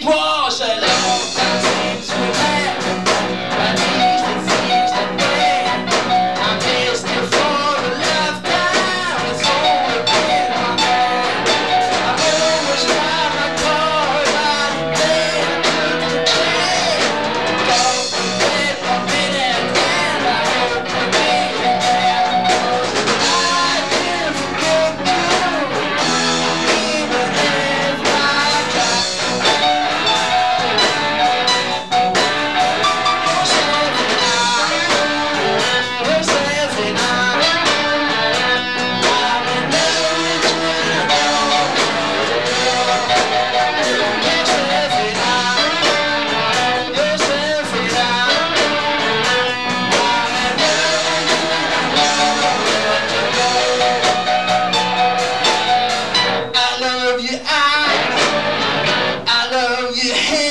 It was a long time since we met. At least it seems that way. I missed you for a lifetime. It's all been my hand. I always try my card by the day I took the train. Don't forget my minute, and I hope you made it there. 'Cause I didn't forget you, even if I tried. I love your eyes, I love your hair.